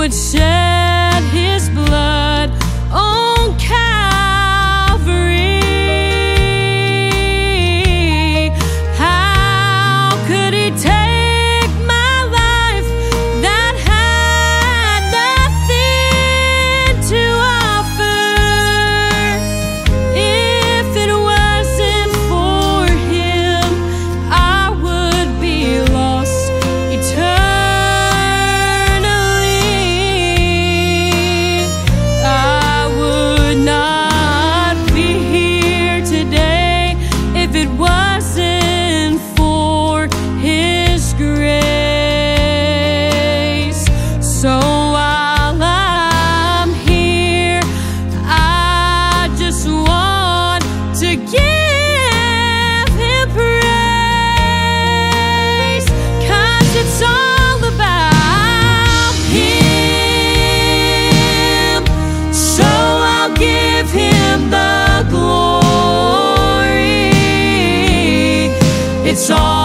would shed his blood on Calvary. How could he take my life that had nothing to offer? If it wasn't for him, I would be lost eternally. I would not be here today if it wasn't for his grace. So while I'm here, I just want to give him praise, 'cause it's all about him. So I'll give him the glory. It's all